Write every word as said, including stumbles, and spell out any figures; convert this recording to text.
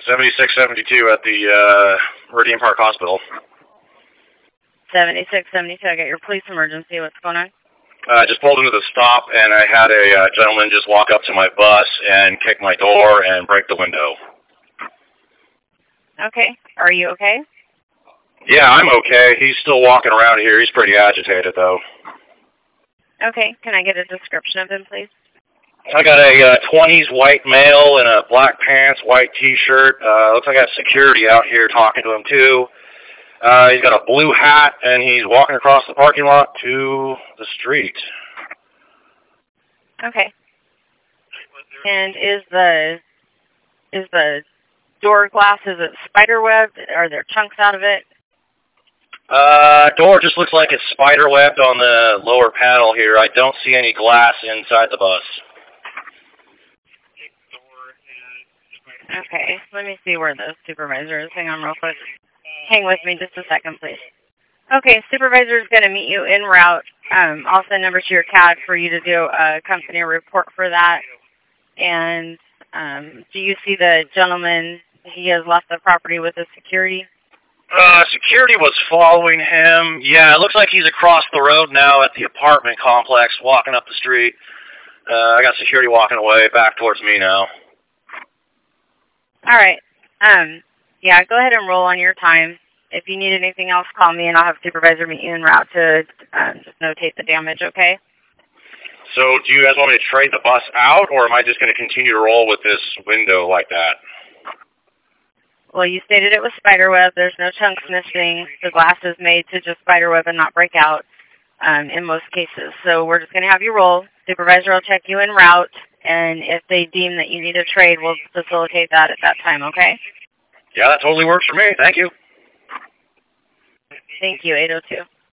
seventy-six seventy-two at the uh, Meridian Park Hospital. seventy-six seventy-two, I got your police emergency. What's going on? I uh, just pulled into the stop, and I had a uh, gentleman just walk up to my bus and kick my door and break the window. Okay. Are you okay? Yeah, I'm okay. He's still walking around here. He's pretty agitated, though. Okay. Can I get a description of him, please? I got a uh, twenties white male in a black pants, white T-shirt. Uh, looks like I got security out here talking to him, too. Uh, he's got a blue hat, and he's walking across the parking lot to the street. Okay. And is the is the door glass, is it spider webbed? Are there chunks out of it? Uh, door just looks like it's spider webbed on the lower panel here. I don't see any glass inside the bus. Okay, let me see where the supervisor is. Hang on real quick. Hang with me just a second, please. Okay, supervisor is going to meet you en route. Um, I'll send number to your C A D for you to do a company report for that. And um, do you see the gentleman? He has left the property with the security. Uh, security was following him. Yeah, it looks like he's across the road now at the apartment complex, walking up the street. Uh, I got security walking away back towards me now. All right. Um, yeah, go ahead and roll on your time. If you need anything else, call me, and I'll have supervisor meet you en route to um, just notate the damage, okay? So do you guys want me to trade the bus out, or am I just going to continue to roll with this window like that? Well, you stated it was spiderweb. There's no chunks missing. The glass is made to just spiderweb and not break out um, in most cases. So we're just going to have you roll. Supervisor will check you en route, and if they deem that you need a trade, we'll facilitate that at that time, okay? Yeah, that totally works for me. Thank you. Thank you, eight oh two.